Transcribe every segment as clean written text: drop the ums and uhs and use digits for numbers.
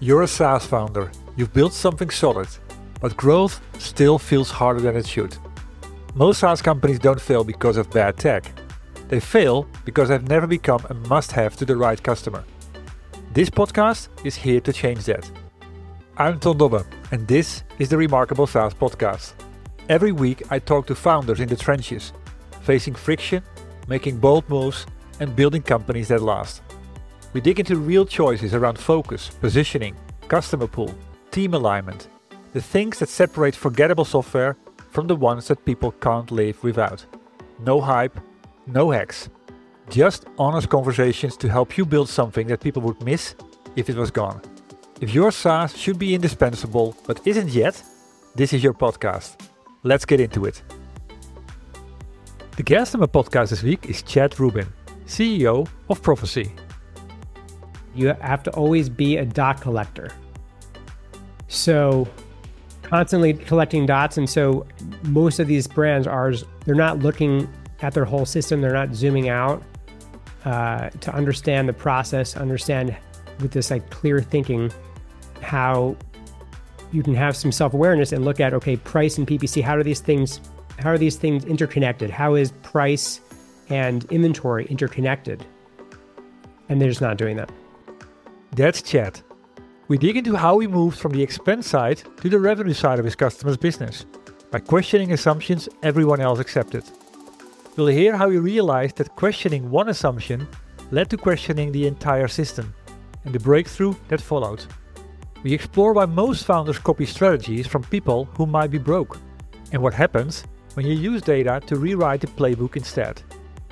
You're a SaaS founder, you've built something solid, but growth still feels harder than it should. Most SaaS companies don't fail because of bad tech. They fail because they've never become a must-have to the right customer. This podcast is here to change that. I'm Ton Dobbe, and this is the Remarkable SaaS Podcast. Every week I talk to founders in the trenches, facing friction, making bold moves, and building companies that last. We dig into real choices around focus, positioning, customer pool, team alignment, the things that separate forgettable software from the ones that people can't live without. No hype, no hacks. Just honest conversations to help you build something that people would miss if it was gone. If your SaaS should be indispensable but isn't yet, this is your podcast. Let's get into it. The guest on my podcast this week is Chad Rubin, CEO of Prophecy. You have to always be a dot collector. So constantly collecting dots. And so most of these brands they're not looking at their whole system. They're not zooming out to understand the process, understand with this clear thinking how you can have some self-awareness and look at, okay, price and PPC, how are these things interconnected? How is price and inventory interconnected? And they're just not doing that. That's Chad. We dig into how he moved from the expense side to the revenue side of his customer's business by questioning assumptions everyone else accepted. We'll hear how he realized that questioning one assumption led to questioning the entire system and the breakthrough that followed. We explore why most founders copy strategies from people who might be broke and what happens when you use data to rewrite the playbook instead.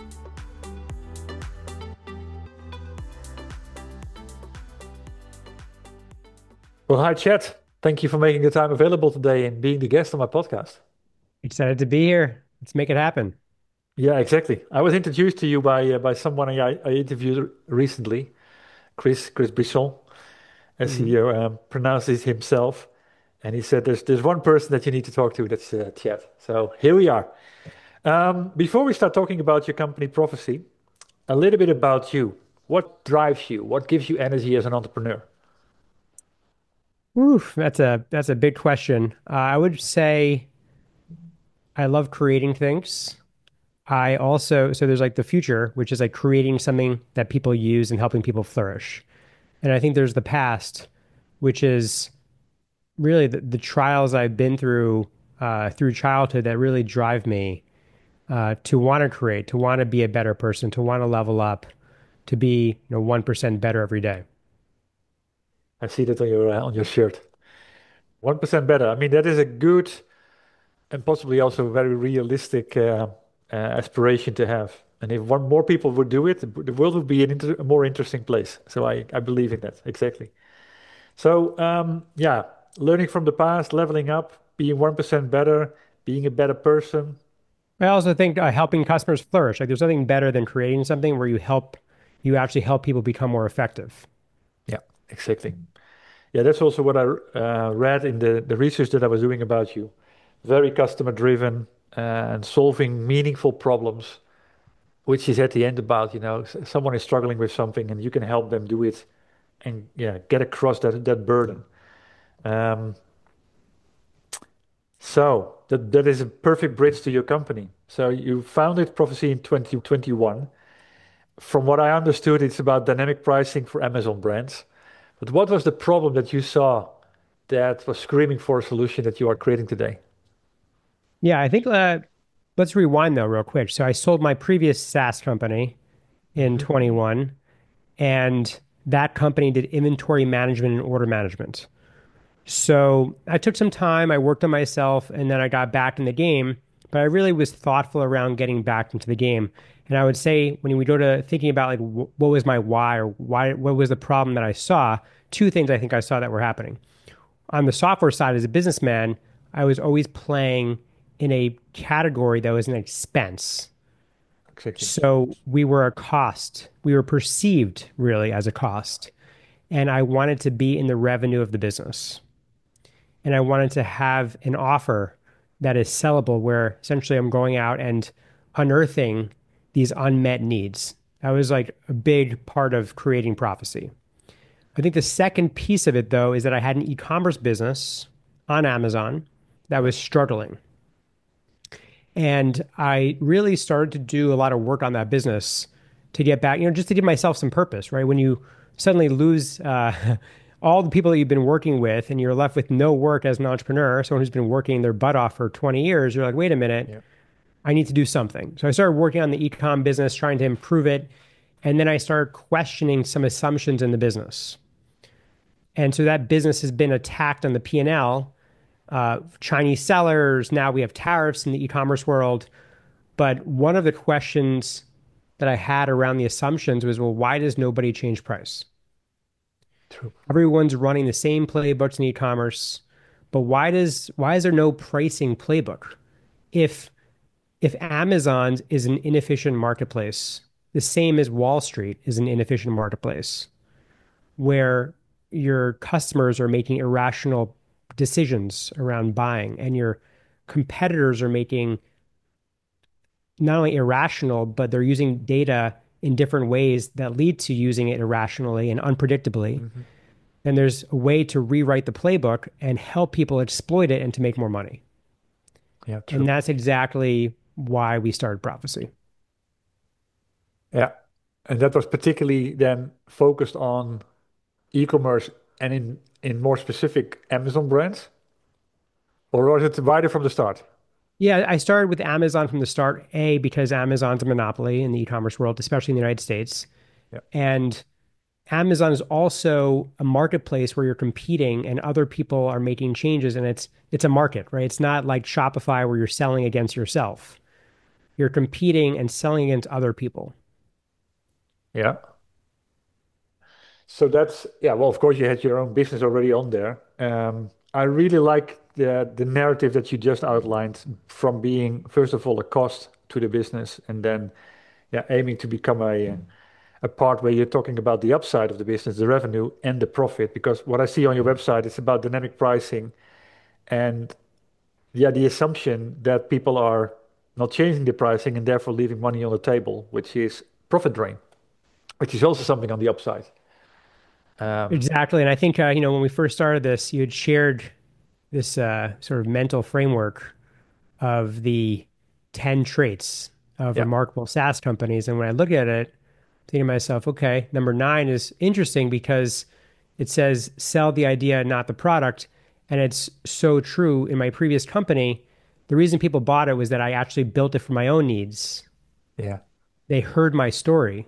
Well, hi, Chad. Thank you for making the time available today and being the guest on my podcast. Excited to be here. Let's make it happen. Yeah, exactly. I was introduced to you by someone I interviewed recently, Chris Brisson, as he pronounces himself. And he said, there's one person that you need to talk to, that's Chad. So here we are. Before we start talking about your company Prophecy, a little bit about you. What drives you? What gives you energy as an entrepreneur? Oof, that's a big question. I would say I love creating things. So there's the future, which is creating something that people use and helping people flourish. And I think there's the past, which is really the trials I've been through childhood that really drive me to want to create, to want to be a better person, to want to level up, to be 1% better every day. I see that on your shirt. 1% better. I mean, that is a good and possibly also very realistic aspiration to have. And if more people would do it, the world would be a more interesting place. So I believe in that, exactly. So learning from the past, leveling up, being 1% better, being a better person. I also think helping customers flourish. There's nothing better than creating something where you actually help people become more effective. Yeah, exactly. Yeah, that's also what I read in the research that I was doing about you. Very customer driven and solving meaningful problems, which is at the end about, someone is struggling with something and you can help them do it and get across that burden. So that is a perfect bridge to your company. So you founded Prophecy in 2021. From what I understood, it's about dynamic pricing for Amazon brands. But what was the problem that you saw that was screaming for a solution that you are creating today? Yeah, I think let's rewind though real quick. So I sold my previous SaaS company in 21, and that company did inventory management and order management. So I took some time, I worked on myself, and then I got back in the game, but I really was thoughtful around getting back into the game. And I would say when we go to thinking about what was my why or what was the problem that I saw, two things I think I saw that were happening. On the software side, as a businessman, I was always playing in a category that was an expense. Exactly. So we were a cost. We were perceived really as a cost. And I wanted to be in the revenue of the business. And I wanted to have an offer that is sellable where essentially I'm going out and unearthing these unmet needs. That was a big part of creating Prophecy. I think the second piece of it, though, is that I had an e-commerce business on Amazon that Yeah. was struggling. And I really started to do a lot of work on that business to get back, just to give myself some purpose, right? When you suddenly lose all the people that you've been working with and you're left with no work as an entrepreneur, someone who's been working their butt off for 20 years, you're like, wait a minute, Yeah. I need to do something. So I started working on the e-com business, trying to improve it. And then I started questioning some assumptions in the business. And so that business has been attacked on the P&L. Chinese sellers, now we have tariffs in the e-commerce world. But one of the questions that I had around the assumptions was, well, why does nobody change price? True. Everyone's running the same playbooks in e-commerce, but why is there no pricing playbook? If if Amazon is an inefficient marketplace, the same as Wall Street is an inefficient marketplace, where your customers are making irrational decisions around buying, and your competitors are making not only irrational, but they're using data in different ways that lead to using it irrationally and unpredictably. Hmm. And there's a way to rewrite the playbook and help people exploit it and to make more money. Yeah, And true. that's exactly why we started Prophecy. Yeah. And that was particularly then focused on e-commerce and in more specific Amazon brands, or was it wider from the start? Yeah, I started with Amazon from the start, A, because Amazon's a monopoly in the e-commerce world, especially in the United States. Yeah. And Amazon is also a marketplace where you're competing and other people are making changes, and it's a market, right? It's not like Shopify where you're selling against yourself. You're competing and selling against other people. Yeah. So that's, yeah, well, of course you had your own business already on there. I really like the narrative that you just outlined from being, first of all, a cost to the business and then yeah, aiming to become a part where you're talking about the upside of the business, the revenue and the profit. Because what I see on your website, it's about dynamic pricing and yeah, the assumption that people are not changing the pricing and therefore leaving money on the table, which is profit drain, which is also something on the upside. Um, Exactly. And I think, when we first started this, you had shared this sort of mental framework of the 10 traits of yeah, remarkable SaaS companies. And when I look at it, thinking to myself, okay, number nine is interesting because it says sell the idea, not the product. And it's so true in my previous company. The reason people bought it was that I actually built it for my own needs. yeah, They heard my story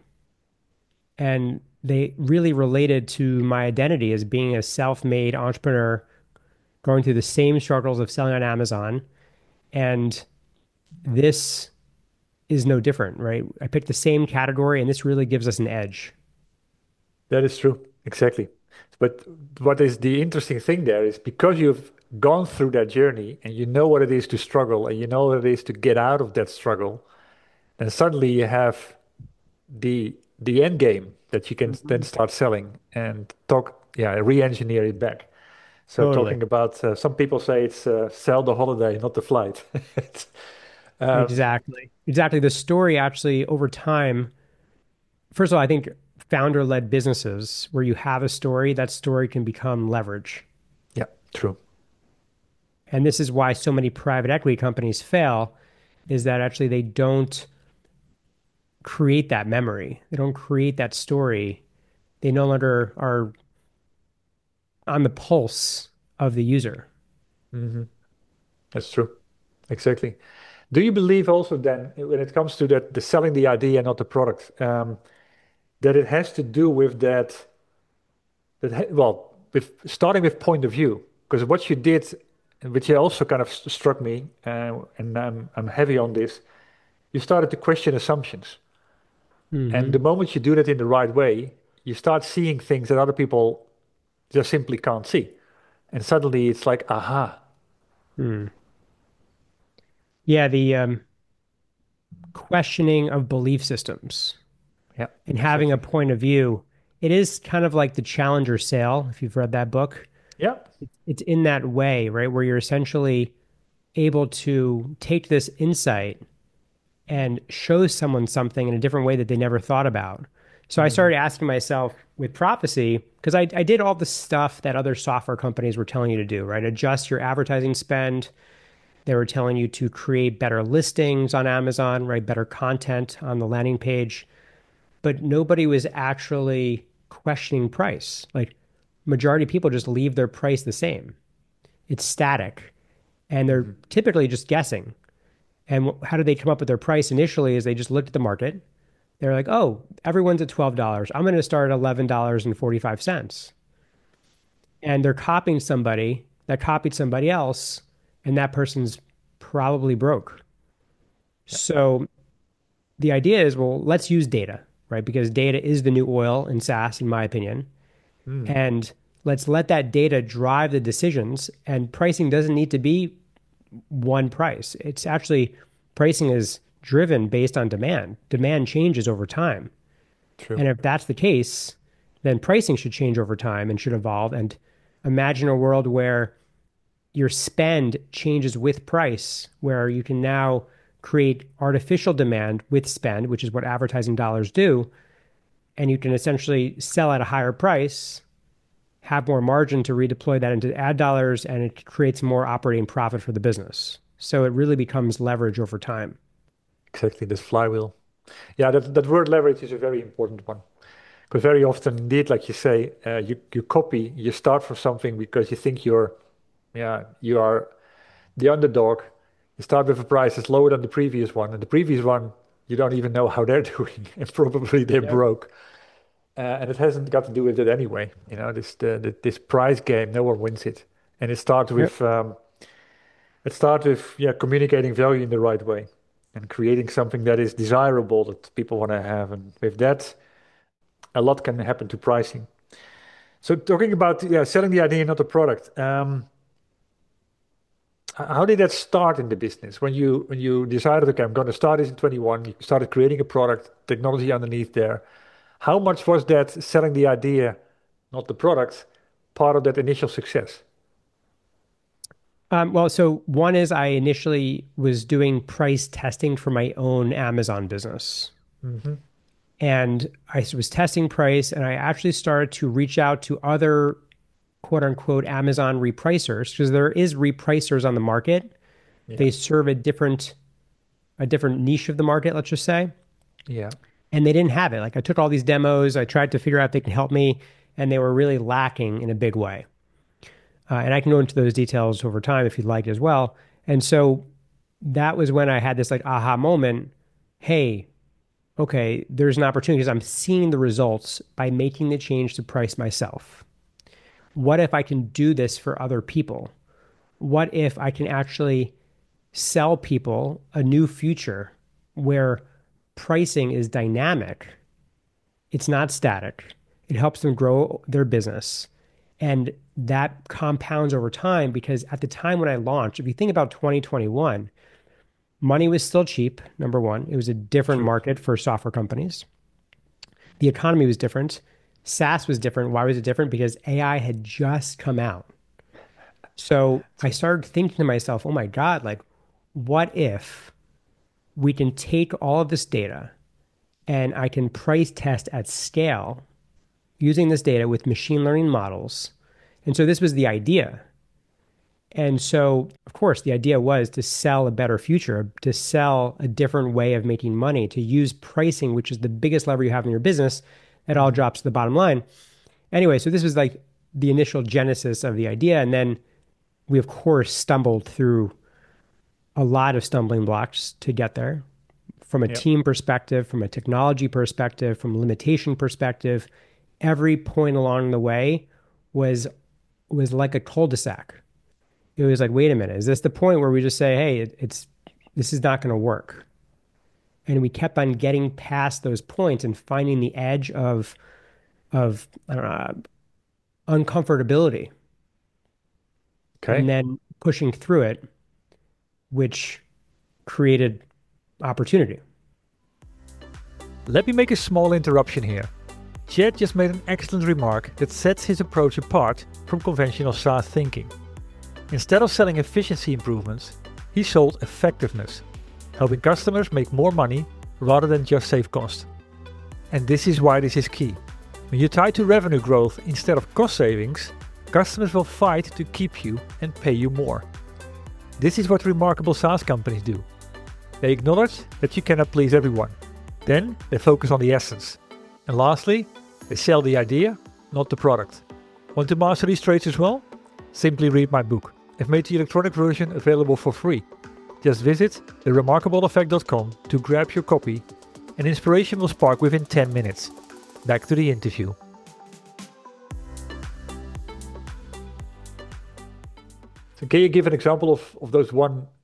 and they really related to my identity as being a self-made entrepreneur going through the same struggles of selling on Amazon. And this is no different, right? I picked the same category and this really gives us an edge. that is true. Exactly. But what is the interesting thing there is because you've gone through that journey and you know what it is to struggle and you know what it is to get out of that struggle, then suddenly you have the end game that you can then Mhm. start selling and talk, yeah, re-engineer it back. So Totally. talking about some people say it's sell the holiday, not the flight. It's, um, Exactly. Exactly. The story actually over time, first of all, I think founder-led businesses where you have a story, that story can become leverage. yeah, true. And this is why so many private equity companies fail, is that actually they don't create that memory. They don't create that story. They no longer are on the pulse of the user. Hmm. That's true. Exactly. Do you believe also then, when it comes to that, the selling the idea, not the product, that it has to do with that, well, with starting with point of view? Because what you did, which also kind of struck me, and I'm heavy on this, you started to question assumptions. And Hmm. the moment you do that in the right way, you start seeing things that other people just simply can't see. And suddenly it's like, aha, Hmm. Yeah, the questioning of belief systems yeah, and having a exactly. point of view. It is kind of like the Challenger sale, if you've read that book. Yeah. It's in that way, right? Where you're essentially able to take this insight and show someone something in a different way that they never thought about. So I started asking myself with Prophecy, because I did all the stuff that other software companies were telling you to do, right? Adjust your advertising spend. They were telling you to create better listings on Amazon, right? Better content on the landing page. But nobody was actually questioning price. Like, majority of people just leave their price the same. It's static. And they're typically just guessing. And how did they come up with their price initially is they just looked at the market. They're like, oh, everyone's at $12. I'm going to start at $11.45. And they're copying somebody that copied somebody else, and that person's probably broke. Yeah. So the idea is, well, let's use data, right? Because data is the new oil in SaaS, in my opinion. And let's let that data drive the decisions. And pricing doesn't need to be one price. It's actually, pricing is driven based on demand. Demand changes over time. True. And if that's the case, then pricing should change over time and should evolve. And imagine a world where your spend changes with price, where you can now create artificial demand with spend, which is what advertising dollars do. And you can essentially sell at a higher price, have more margin to redeploy that into ad dollars, and it creates more operating profit for the business. So it really becomes leverage over time. Exactly, this flywheel. Yeah, that word leverage is a very important one. Because very often, indeed, like you say, you copy, you start from something because you think you are the underdog. You start with a price that's lower than the previous one, and the previous one, you don't even know how they're doing, and probably they're broke. And it hasn't got to do with it anyway. This price game, no one wins it. And it starts with communicating value in the right way and creating something that is desirable that people want to have. And with that, a lot can happen to pricing. So talking about selling the idea, not the product. How did that start in the business? When you decided, okay, I'm going to start this in 21, you started creating a product, technology underneath there. How much was that selling the idea, not the product, part of that initial success? So one is I initially was doing price testing for my own Amazon business. And I was testing price, and I actually started to reach out to other quote unquote Amazon repricers, because there is repricers on the market. Yeah. They serve a different niche of the market, let's just say. Yeah. And they didn't have it. Like, I took all these demos, I tried to figure out if they can help me, and they were really lacking in a big way. And I can go into those details over time if you'd like as well. And so that was when I had this like aha moment. Hey, okay, there's an opportunity because I'm seeing the results by making the change to price myself. What if I can do this for other people? What if I can actually sell people a new future where pricing is dynamic? It's not static. It helps them grow their business. And that compounds over time, because at the time when I launched, if you think about 2021, money was still cheap, number one. It was a different market for software companies. The economy was different. SaaS was different. Why was it different? Because AI had just come out. So I started thinking to myself, oh my God, like, what if we can take all of this data and I can price test at scale using this data with machine learning models? And so this was the idea. And so, of course, the idea was to sell a better future, to sell a different way of making money, to use pricing, which is the biggest lever you have in your business. It all drops to the bottom line. Anyway, so this was like the initial genesis of the idea. And then we, of course, stumbled through a lot of stumbling blocks to get there, from a team perspective, from a technology perspective, from a limitation perspective. Every point along the way was like a cul-de-sac. It was like, wait a minute, is this the point where we just say, hey, this is not going to work? And we kept on getting past those points and finding the edge of I don't know, uncomfortability. Okay. And then pushing through it, which created opportunity. Let me make a small interruption here. Chad just made an excellent remark that sets his approach apart from conventional SaaS thinking. Instead of selling efficiency improvements, he sold effectiveness, helping customers make more money rather than just save cost. And this is why this is key. When you tie to revenue growth instead of cost savings, customers will fight to keep you and pay you more. This is what remarkable SaaS companies do. They acknowledge that you cannot please everyone. Then they focus on the essence. And lastly, they sell the idea, not the product. Want to master these traits as well? Simply read my book. I've made the electronic version available for free. Just visit theremarkableeffect.com to grab your copy, and inspiration will spark within 10 minutes. Back to the interview. So can you give an example of those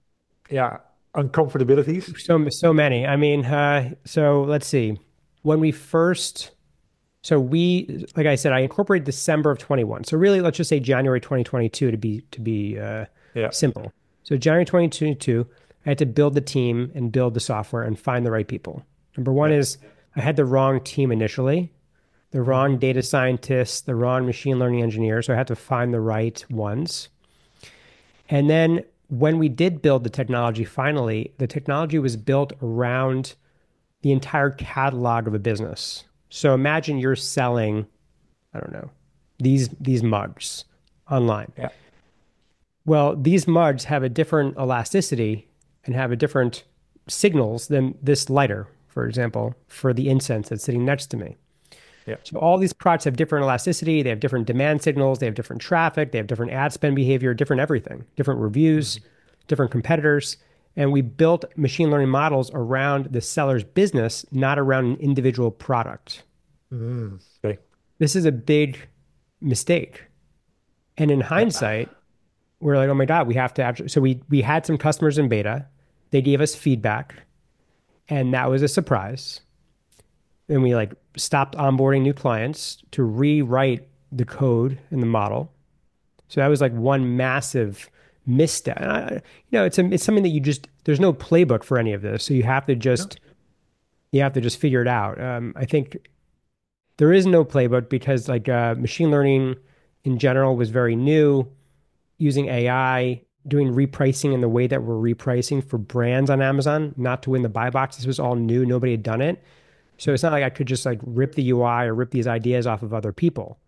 uncomfortabilities? So many. I mean, so let's see. When we first, like I said, I incorporated December of 21. So really, let's just say January 2022 to be simple. So January 2022, I had to build the team and build the software and find the right people. Number one is I had the wrong team initially, the wrong data scientists, the wrong machine learning engineers. So I had to find the right ones. And then when we did build the technology, finally, the technology was built around the entire catalog of a business. So imagine you're selling, I don't know, these mugs online. Yeah. Well, these mugs have a different elasticity and have a different signals than this lighter, for example, for the incense that's sitting next to me. Yeah. So all these products have different elasticity, they have different demand signals, they have different traffic, they have different ad spend behavior, different everything, different reviews, different competitors. And we built machine learning models around the seller's business, not around an individual product. Okay. This is a big mistake. And in hindsight, we're like, oh my God, we have to actually, so we had some customers in beta, they gave us feedback, and that was a surprise. And we stopped onboarding new clients to rewrite the code in the model. So that was one massive misstep. It's something that there's no playbook for any of this. So you have to just figure it out. I think there is no playbook because machine learning in general was very new. Using AI, doing repricing in the way that we're repricing for brands on Amazon, not to win the buy box. This was all new. Nobody had done it. So it's not like I could just rip the UI or rip these ideas off of other people.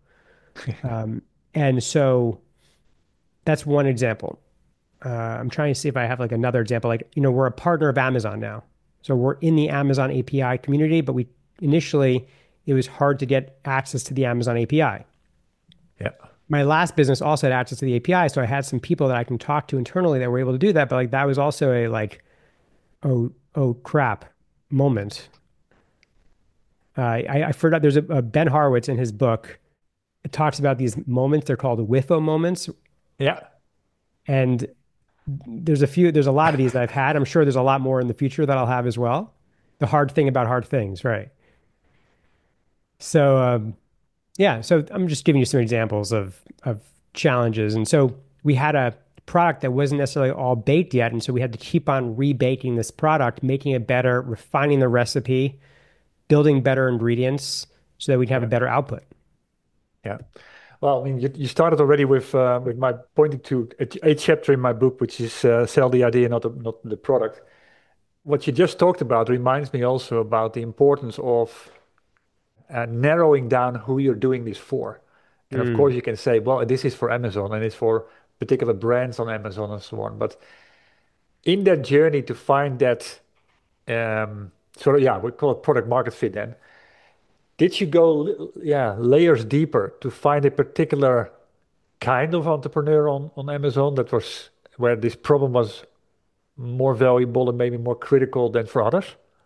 And so that's one example. I'm trying to see if I have another example. We're a partner of Amazon now. So we're in the Amazon API community, but initially it was hard to get access to the Amazon API. Yeah. My last business also had access to the API, so I had some people that I can talk to internally that were able to do that. But that was also a oh crap moment. I forgot. There's a Ben Horowitz in his book. It talks about these moments. They're called WIFO moments. Yeah. And there's a lot of these that I've had. I'm sure there's a lot more in the future that I'll have as well. The hard thing about hard things, right? So. So I'm just giving you some examples of challenges. And so we had a product that wasn't necessarily all baked yet. And so we had to keep on rebaking this product, making it better, refining the recipe, building better ingredients so that we'd have a better output. Yeah. Well, I mean, you started already with my pointing to a chapter in my book, which is sell the idea, not the product. What you just talked about reminds me also about the importance of narrowing down who you're doing this for. And of course you can say, well, this is for Amazon and it's for particular brands on Amazon and so on. But in that journey to find that, we call it product market fit then, did you go layers deeper to find a particular kind of entrepreneur on Amazon that was where this problem was more valuable and maybe more critical than for others?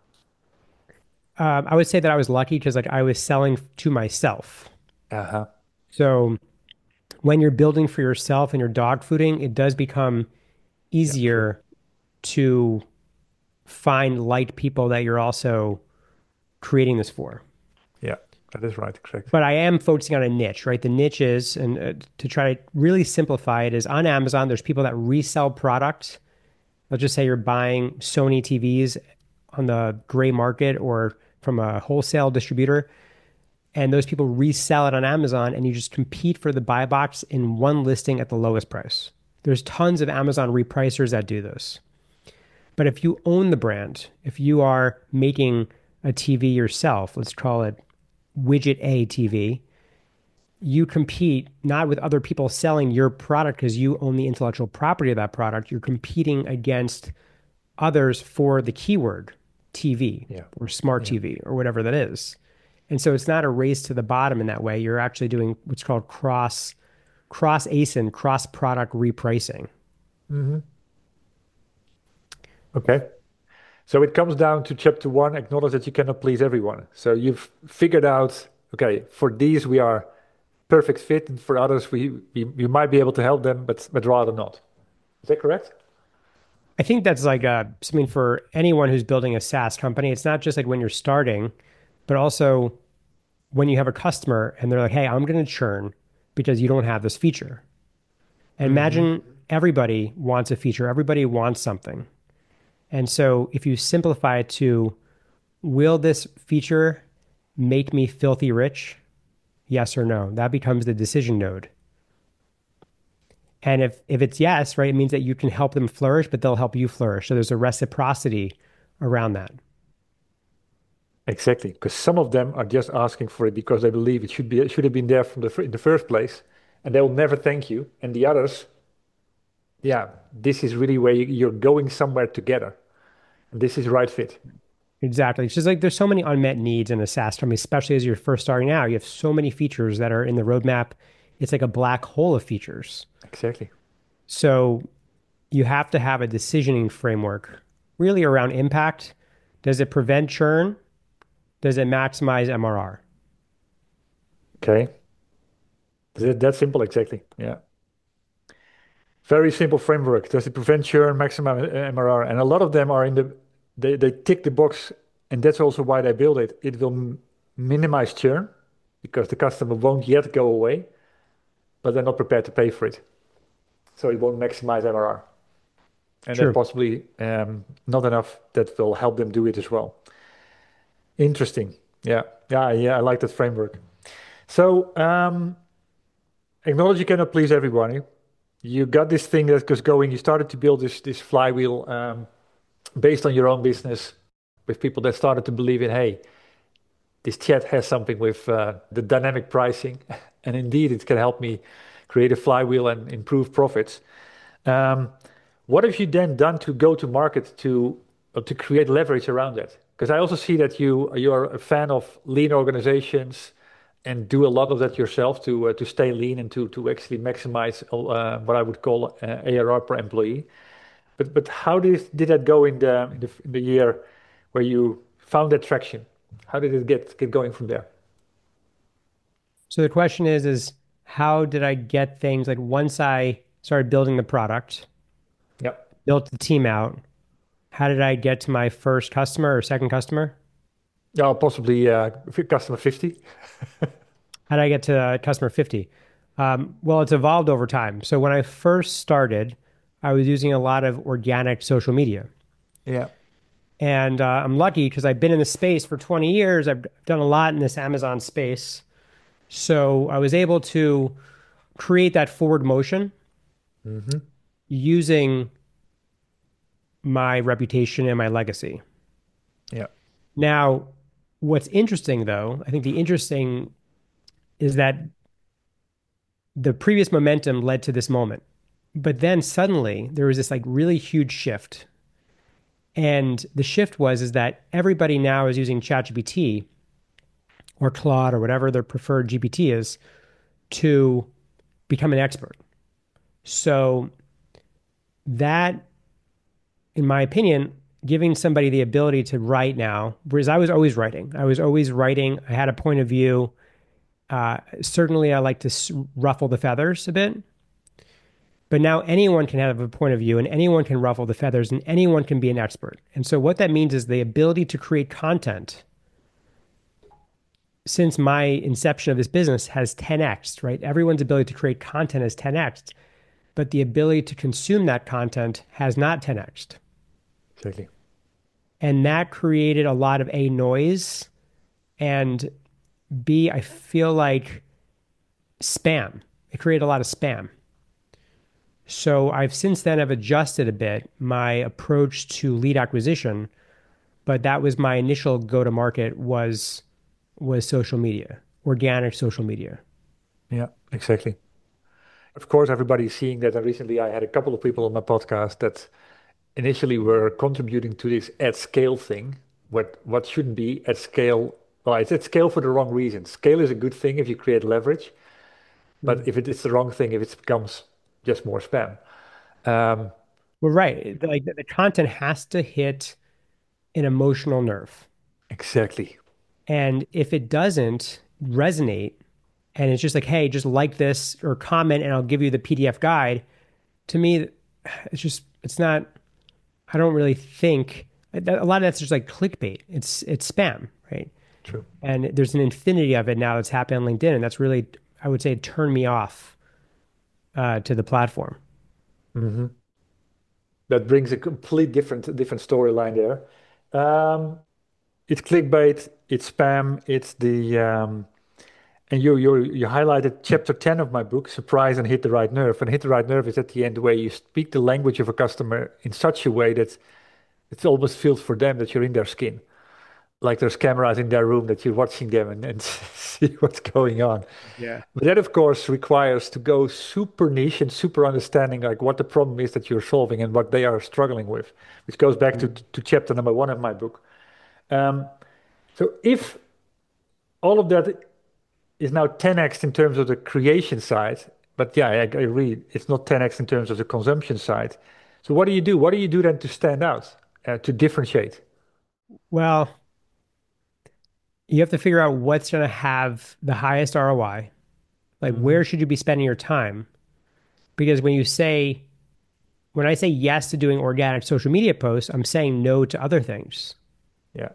I would say that I was lucky because I was selling to myself. So when you're building for yourself and you're dog fooding, it does become easier to find light people that you're also creating this for. Yeah, that is right, exactly. But I am focusing on a niche, right? The niche is, and to try to really simplify it, is on Amazon, there's people that resell products. Let's just say you're buying Sony TVs on the gray market or from a wholesale distributor, and those people resell it on Amazon, and you just compete for the buy box in one listing at the lowest price. There's tons of Amazon repricers that do this. But if you own the brand, if you are making a TV yourself, let's call it widget A TV, you compete not with other people selling your product because you own the intellectual property of that product. You're competing against others for the keyword TV Yeah. or smart Yeah. TV or whatever that is. And so it's not a race to the bottom in that way. You're actually doing what's called cross ASIN, cross product repricing. Hmm. Okay. So it comes down to chapter one, acknowledge that you cannot please everyone. So you've figured out, okay, for these we are perfect fit, and for others we might be able to help them, but rather not. Is that correct? I think that's like something for anyone who's building a SaaS company. It's not just like when you're starting, but also when you have a customer and they're like, hey, I'm going to churn because you don't have this feature. And Hmm. imagine everybody wants a feature, everybody wants something. And so if you simplify it to, will this feature make me filthy rich? Yes or no? That becomes the decision node. And if it's yes, right, it means that you can help them flourish, but they'll help you flourish. So there's a reciprocity around that. Exactly, because some of them are just asking for it because they believe it should have been there from in the first place, and they will never thank you. And the others, yeah, this is really where you're going somewhere together, and this is right fit. Exactly. It's just like there's so many unmet needs in a SaaS company, especially as you're first starting out. You have so many features that are in the roadmap. It's like a black hole of features. Exactly. So you have to have a decisioning framework really around impact. Does it prevent churn? Does it maximize MRR? Okay, that simple. Exactly. Yeah. Very simple framework. Does it prevent churn, maximum MRR? And a lot of them are in they tick the box, and that's also why they build it. It will minimize churn because the customer won't yet go away, but they're not prepared to pay for it. So it won't maximize MRR. And then True. possibly not enough that will help them do it as well. Interesting. Yeah. Yeah. Yeah. I like that framework. So acknowledge you cannot please everybody. You got this thing that goes going. You started to build this flywheel based on your own business with people that started to believe in, hey, this chat has something with the dynamic pricing, and indeed it can help me create a flywheel and improve profits. Um, what have you then done to go to market to create leverage around that? Because I also see that you're a fan of lean organizations and do a lot of that yourself to stay lean and to actually maximize what I would call ARR per employee. But how did that go in the year where you found that traction? How did it get going from there? So the question is how did I get things like once I started building the product, Yeah. built the team out, how did I get to my first customer or second customer? Yeah, possibly customer 50. How did I get to customer 50? Well, it's evolved over time. So when I first started, I was using a lot of organic social media. Yeah. And I'm lucky because I've been in the space for 20 years. I've done a lot in this Amazon space. So I was able to create that forward motion Hmm. using my reputation and my legacy. Yeah. Now, what's interesting though, I think the interesting is that the previous momentum led to this moment. But then suddenly there was this like really huge shift. And the shift was is that everybody now is using ChatGPT or Claude or whatever their preferred GPT is to become an expert. So that, in my opinion, giving somebody the ability to write now, whereas I was always writing. I was always writing. I had a point of view. Certainly, I like to ruffle the feathers a bit. But now anyone can have a point of view and anyone can ruffle the feathers and anyone can be an expert. And so what that means is the ability to create content since my inception of this business has 10x, right? Everyone's ability to create content has 10x, but the ability to consume that content has not 10x. Exactly. And that created a lot of A, noise, and B, I feel like spam. It created a lot of spam. So I've since then have adjusted a bit my approach to lead acquisition, but that was my initial go-to-market was social media, organic social media. Yeah, exactly. Of course, everybody's seeing that. And recently, I had a couple of people on my podcast that initially were contributing to this at scale thing. What shouldn't be at scale? Well, it's at scale for the wrong reasons. Scale is a good thing if you create leverage, but Mm. if it is the wrong thing, if it becomes just more spam. Um, Well, right. Like the content has to hit an emotional nerve. exactly. And if it doesn't resonate and it's just like, hey, just like this or comment and I'll give you the PDF guide, to me, it's not, I don't really think a lot of that's just like clickbait. It's spam, right? True. And there's an infinity of it now that's happening on LinkedIn. And that's really, I would say, turned me off to the platform. Hmm. That brings a complete different storyline there. Um, it's clickbait, it's spam, it's the and you highlighted chapter 10 of my book, Surprise and Hit the Right Nerve. And hit the right nerve is at the end where you speak the language of a customer in such a way that it almost feels for them that you're in their skin. Like there's cameras in their room that you're watching them and see what's going on. Yeah. But that, of course, requires to go super niche and super understanding like what the problem is that you're solving and what they are struggling with, which goes back to chapter number 1 of my book. Um, so if all of that is now 10x in terms of the creation side, but yeah, I agree, it's not 10x in terms of the consumption side. So what do you do? What do you do then to stand out, to differentiate? Well, you have to figure out what's going to have the highest ROI. Like, Hmm. where should you be spending your time? Because when I say yes to doing organic social media posts, I'm saying no to other things. Yeah,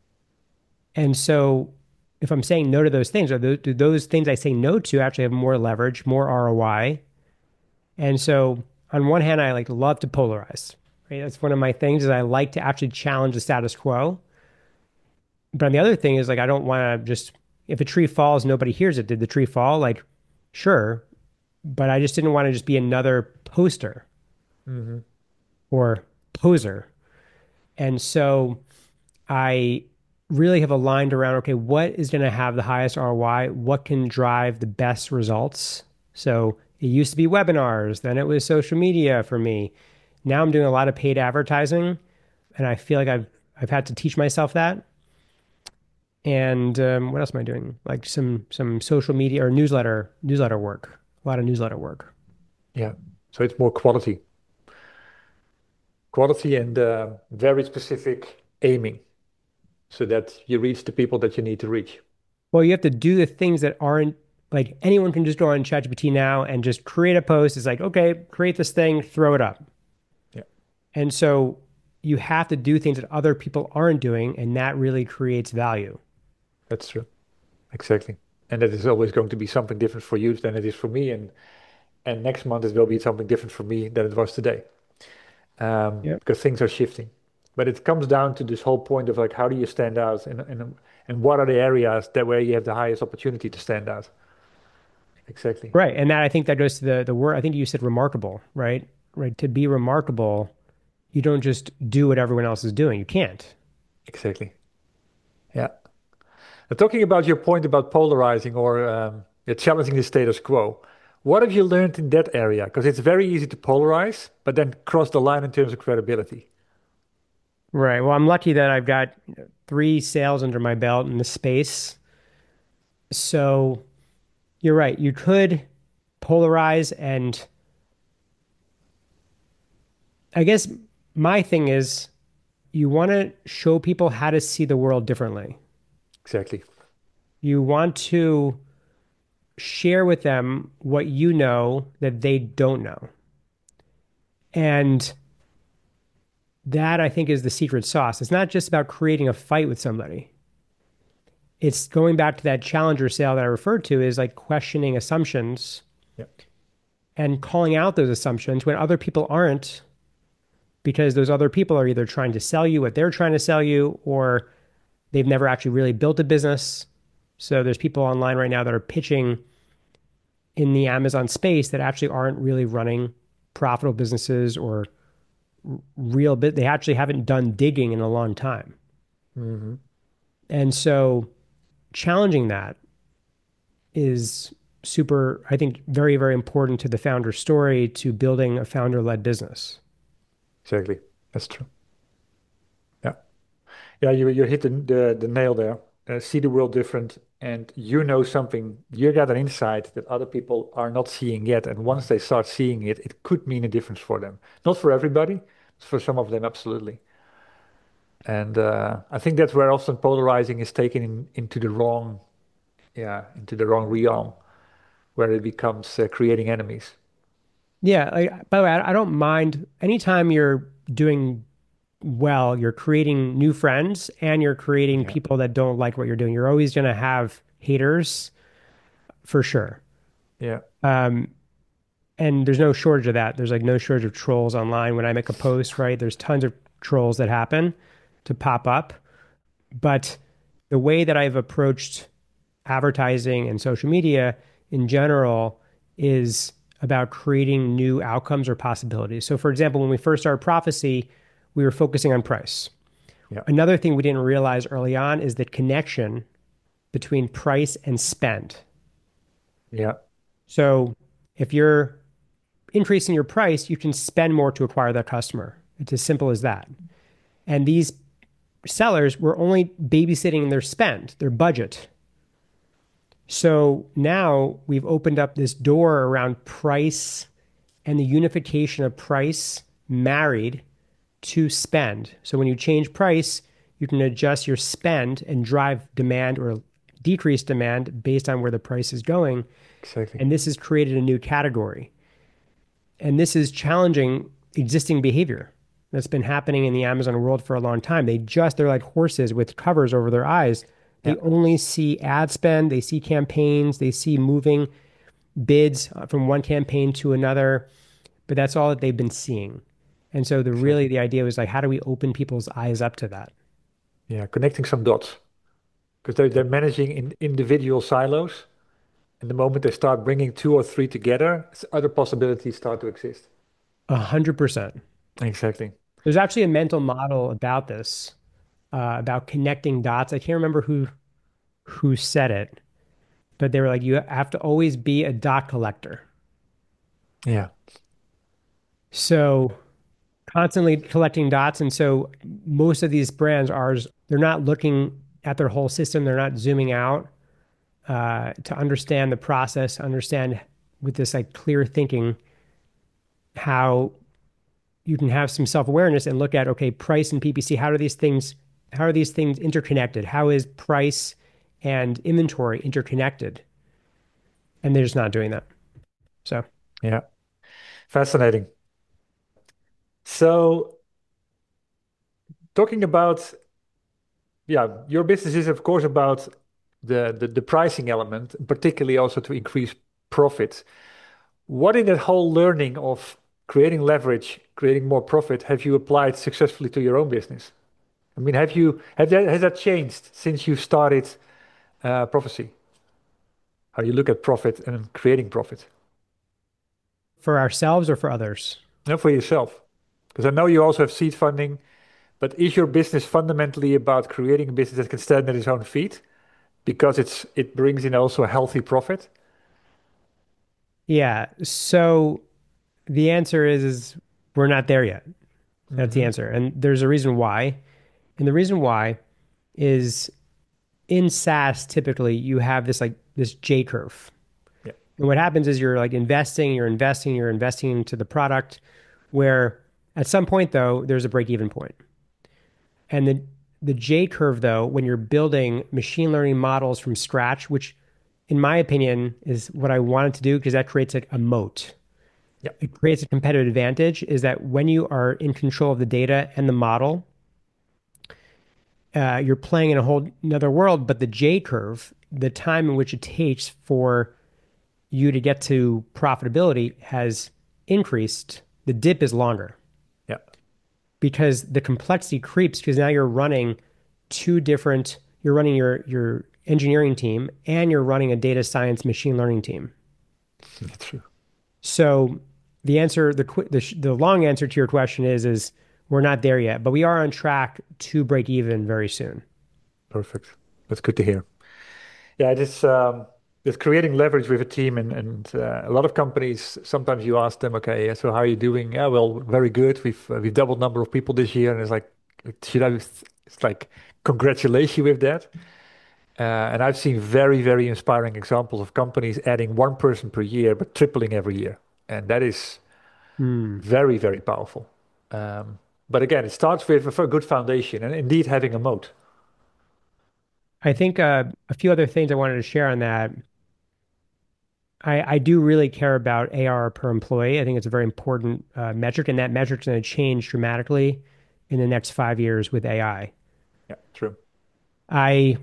And so if I'm saying no to those things, do those things I say no to actually have more leverage, more ROI? And so on one hand, I like love to polarize, right? That's one of my things is I like to actually challenge the status quo. But on the other thing is like, I don't want to just, if a tree falls, nobody hears it. Did the tree fall? Like, sure. But I just didn't want to just be another poster hmm, or poser. And so I really have aligned around, okay, what is going to have the highest ROI? What can drive the best results? So it used to be webinars, then it was social media for me. Now I'm doing a lot of paid advertising, and I feel like I've had to teach myself that. And what else am I doing? Like some social media or newsletter work. A lot of newsletter work. yeah. So it's more quality and very specific aiming so that you reach the people that you need to reach. Well, you have to do the things that aren't like anyone can just go on ChatGPT now and just create a post. It's like, okay, create this thing, throw it up. Yeah, And so you have to do things that other people aren't doing, and that really creates value. that's true. Exactly. And that is always going to be something different for you than it is for me. And next month it will be something different for me than it was today. Yep. Because things are shifting. But it comes down to this whole point of like, how do you stand out and what are the areas that where you have the highest opportunity to stand out? Exactly. Right. And that I think that goes to the word, I think you said remarkable, right? Right. To be remarkable, you don't just do what everyone else is doing. You can't. Exactly. Yeah. Now, talking about your point about polarizing or challenging the status quo, what have you learned in that area? Because it's very easy to polarize, but then cross the line in terms of credibility. Right. Well, I'm lucky that I've got 3 sales under my belt in the space. So you're right. You could polarize. And I guess my thing is you want to show people how to see the world differently. Exactly. You want to share with them what you know that they don't know. And that I think is the secret sauce. It's not just about creating a fight with somebody. It's going back to that challenger sale that I referred to is like questioning assumptions Yeah. and calling out those assumptions when other people aren't, because those other people are either trying to sell you what they're trying to sell you or they've never actually really built a business. So there's people online right now that are pitching in the Amazon space that actually aren't really running profitable businesses or real bit. They actually haven't done digging in a long time. Hmm. And so challenging that is super, I think, very, very important to the founder story, to building a founder-led business. Exactly. That's true. Yeah. Yeah, you hit the nail there. See the world different, and you know something. You got an insight that other people are not seeing yet, and once they start seeing it, it could mean a difference for them. Not for everybody, but for some of them, absolutely. And I think that's where often polarizing is taken into the wrong, yeah, into the wrong realm, where it becomes creating enemies. Yeah, like, by the way, I don't mind anytime you're doing well, you're creating new friends and you're creating Yeah, people that don't like what you're doing. You're always going to have haters for sure. yeah, Um, and there's no shortage of that. There's like no shortage of trolls online. When I make a post, right, there's tons of trolls that happen to pop up. But the way that I've approached advertising and social media in general is about creating new outcomes or possibilities. So, for example, when we first started Prophecy, we were focusing on price. yeah, Another thing we didn't realize early on is the connection between price and spend. yeah, So, if you're increasing your price, you can spend more to acquire that customer. It's as simple as that. And these sellers were only babysitting their spend, their budget. So now we've opened up this door around price and the unification of price married to spend. So when you change price, you can adjust your spend and drive demand or decrease demand based on where the price is going. exactly. And this has created a new category. And this is challenging existing behavior that's been happening in the Amazon world for a long time. They're like horses with covers over their eyes. Yeah, They only see ad spend, they see campaigns, they see moving bids from one campaign to another, but that's all that they've been seeing. And so exactly. the idea was like, how do we open people's eyes up to that? Yeah, connecting some dots because they're managing in individual silos. And the moment they start bringing two or three together, other possibilities start to exist. 100%. Exactly. There's actually a mental model about this, about connecting dots. I can't remember who said it, but they were like, you have to always be a dot collector. Yeah, So constantly collecting dots. And so most of these brands are, they're not looking at their whole system. They're not zooming out to understand the process, understand with this like clear thinking how you can have some self-awareness and look at, okay, price and PPC, how are these things interconnected? How is price and inventory interconnected? And they're just not doing that. So yeah. Fascinating. So, talking about, yeah, your business is of course about the pricing element, particularly also to increase profit. What in that whole learning of creating leverage, creating more profit, have you applied successfully to your own business? I mean, has that changed since you started Prophecy? How you look at profit and creating profit? for ourselves or for others? And for yourself, because I know you also have seed funding, but is your business fundamentally about creating a business that can stand on its own feet because it brings in also a healthy profit? Yeah. So the answer is we're not there yet. That's the Hmm. answer. And there's a reason why. And the reason why is in SaaS, typically you have this J curve. Yeah, And what happens is you're investing into the product where at some point though, there's a break even point. And the J curve though, when you're building machine learning models from scratch, which in my opinion is what I wanted to do because that creates a moat. yeah, It creates a competitive advantage is that when you are in control of the data and the model, you're playing in a whole another world. But the J curve, the time in which it takes for you to get to profitability has increased. The dip is longer yeah, because the complexity creeps because now you're running your engineering team and you're running a data science machine learning team. that's true. So the answer, the long answer to your question is we're not there yet, but we are on track to break even very soon. Perfect. That's good to hear. Yeah, it's creating leverage with a team, and a lot of companies. Sometimes you ask them, okay, yeah, so how are you doing? Yeah, well, very good. We've doubled number of people this year, and it's like, should I? It's like congratulate you with that. And I've seen very, very inspiring examples of companies adding one person per year, but tripling every year, and that is Hmm. very, very powerful. Um, but again, it starts with a good foundation, and indeed having a moat. I think a few other things I wanted to share on that. I do really care about AR per employee. I think it's a very important metric, and that metric's going to change dramatically in the next 5 years with AI. Yeah, true. I,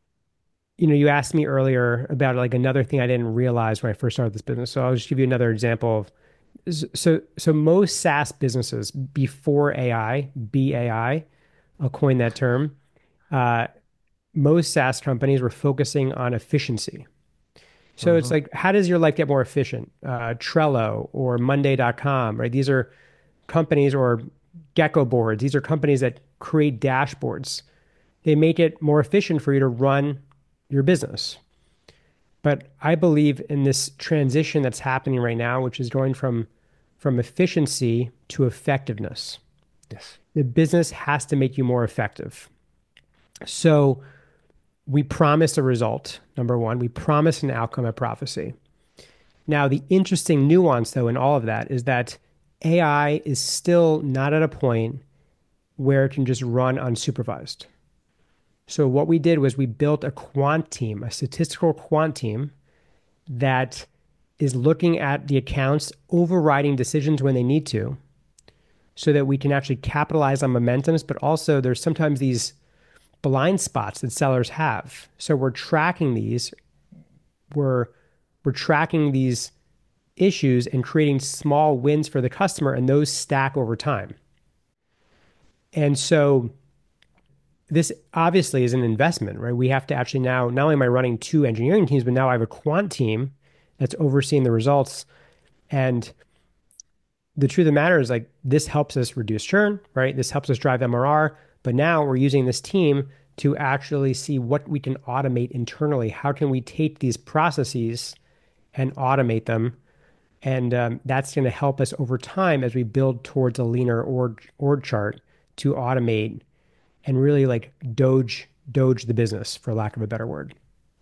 you asked me earlier about like another thing I didn't realize when I first started this business. So I'll just give you another example of so most SaaS businesses before AI, BAI, I'll coin that term. Uh, most SaaS companies were focusing on efficiency. So it's Hmm. like, how does your life get more efficient? Trello or Monday.com, right? These are companies or Gecko boards. These are companies that create dashboards. They make it more efficient for you to run your business. But I believe in this transition that's happening right now, which is going from efficiency to effectiveness. Yes. The business has to make you more effective. So we promise a result, number one. We promise an outcome of prophecy. Now, the interesting nuance, though, in all of that is that AI is still not at a point where it can just run unsupervised. So, what we did was we built a quant team, a statistical quant team that is looking at the accounts, overriding decisions when they need to, so that we can actually capitalize on momentums. But also, there's sometimes these blind spots that sellers have. So, we're tracking these, we're, we're tracking these issues and creating small wins for the customer, and those stack over time. And so this obviously is an investment, right? We have to actually now, not only am I running two engineering teams, but now I have a quant team that's overseeing the results. And the truth of the matter is like this helps us reduce churn, right? This helps us drive MRR. But now we're using this team to actually see what we can automate internally. How can we take these processes and automate them? And that's going to help us over time as we build towards a leaner org chart to automate and really like doge the business, for lack of a better word.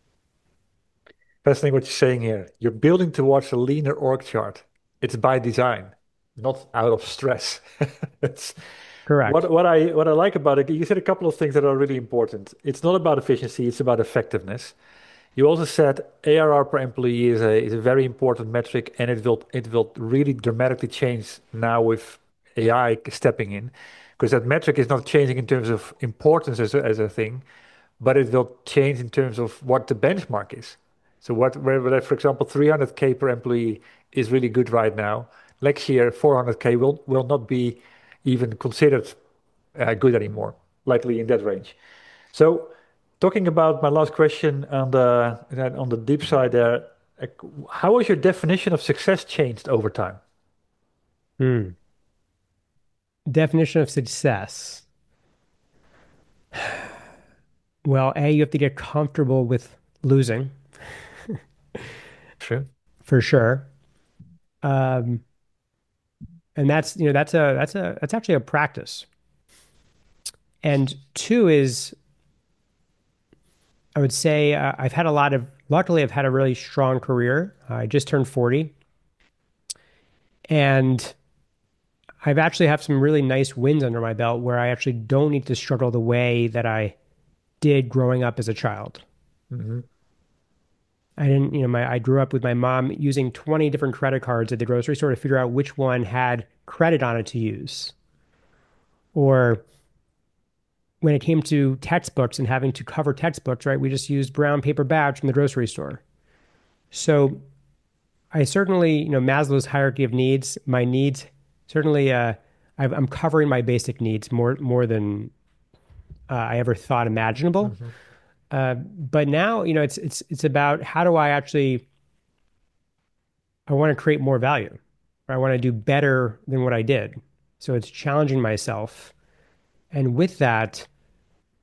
Fascinating what you're saying here. You're building towards a leaner org chart. It's by design, not out of stress. It's Correct. what I like about it. You said a couple of things that are really important. It's not about efficiency, it's about effectiveness. You also said ARR per employee is a very important metric, and it will really dramatically change now with AI stepping in, because that metric is not changing in terms of importance as a thing, but it will change in terms of what the benchmark is. So where for example, 300K per employee is really good right now. Next year, 400K will not be even considered good anymore, likely in that range. So, talking about my last question on the deep side there, like, how has your definition of success changed over time? Hmm. Definition of success. Well, A, you have to get comfortable with losing True. for sure. Um, and that's actually a practice. And two is I would say luckily, I've had a really strong career. I just turned 40, and I've actually have some really nice wins under my belt where I actually don't need to struggle the way that I did growing up as a child. Hmm. I didn't, I grew up with my mom using 20 different credit cards at the grocery store to figure out which one had credit on it to use. Or when it came to textbooks and having to cover textbooks, right, we just used brown paper bags from the grocery store. So I certainly, Maslow's hierarchy of needs, my needs, certainly, I'm covering my basic needs more than I ever thought imaginable. Hmm. But now, it's about how do I actually, I want to create more value. I want to do better than what I did. So it's challenging myself. And with that,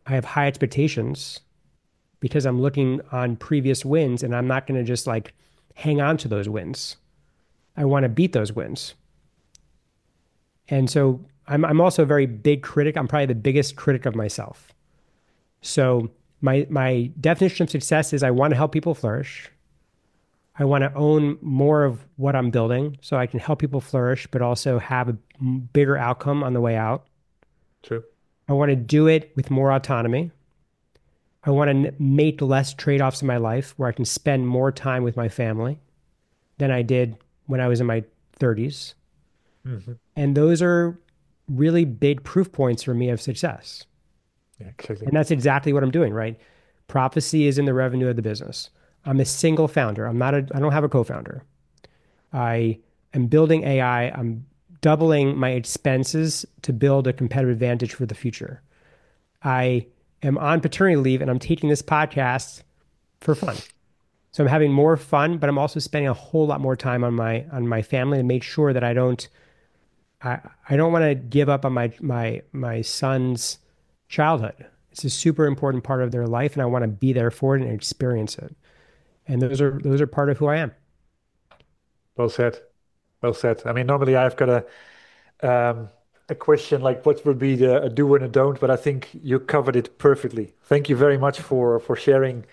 I have high expectations because I'm looking on previous wins and I'm not going to just like hang on to those wins. I want to beat those wins. And so I'm also a very big critic. I'm probably the biggest critic of myself. So my definition of success is I want to help people flourish. I want to own more of what I'm building so I can help people flourish, but also have a bigger outcome on the way out. True. I want to do it with more autonomy. I want to make less trade-offs in my life where I can spend more time with my family than I did when I was in my 30s. Mm-hmm. And those are really big proof points for me of success. Yeah, exactly. And that's exactly what I'm doing, right? Prophecy is in the revenue of the business. I'm a single founder. I don't have a co-founder. I am building AI. I'm doubling my expenses to build a competitive advantage for the future. I am on paternity leave and I'm taking this podcast for fun. So I'm having more fun, but I'm also spending a whole lot more time on my family to make sure that I don't want to give up on my son's childhood. It's a super important part of their life and I want to be there for it and experience it. And those are part of who I am. Well said. Well said. I mean, normally I've got a question like what would be a do and a don't, but I think you covered it perfectly. Thank you very much for sharing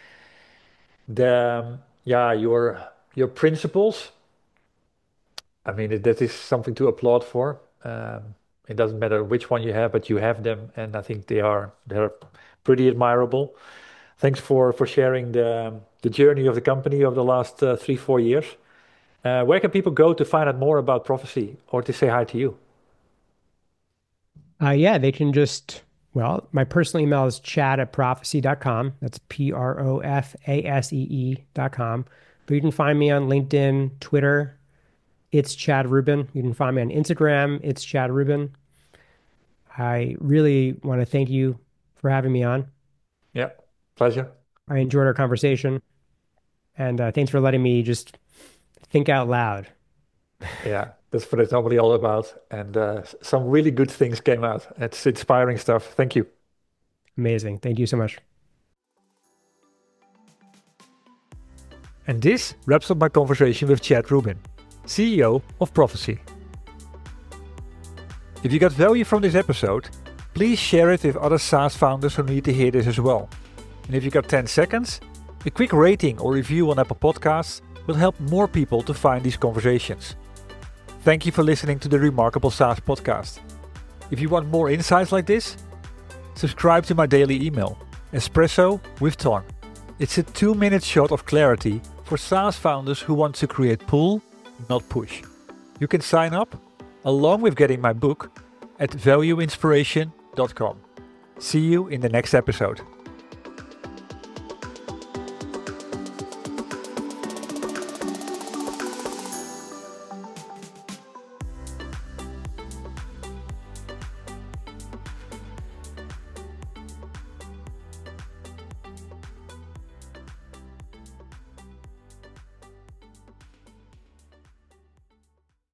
your principles. I mean, that is something to applaud for. It doesn't matter which one you have, but you have them, and I think they're pretty admirable. Thanks for sharing the journey of the company over the last 3-4 years. Where can people go to find out more about Prophecy or to say hi to you? They can my personal email is chad@prophecy.com. That's PROFASEE.com. But you can find me on LinkedIn, Twitter. It's Chad Rubin. You can find me on Instagram. It's Chad Rubin. I really want to thank you for having me on. Yeah, pleasure. I enjoyed our conversation. And thanks for letting me just think out loud. Yeah, that's what it's normally all about. And some really good things came out. It's inspiring stuff. Thank you. Amazing. Thank you so much. And this wraps up my conversation with Chad Rubin, CEO of Prophecy. If you got value from this episode, please share it with other SaaS founders who need to hear this as well. And if you got 10 seconds, a quick rating or review on Apple Podcasts will help more people to find these conversations. Thank you for listening to the Remarkable SaaS podcast. If you want more insights like this, subscribe to my daily email, Espresso with Ton. It's a 2-minute shot of clarity for SaaS founders who want to create pull, not push. You can sign up, along with getting my book, at valueinspiration.com. See you in the next episode.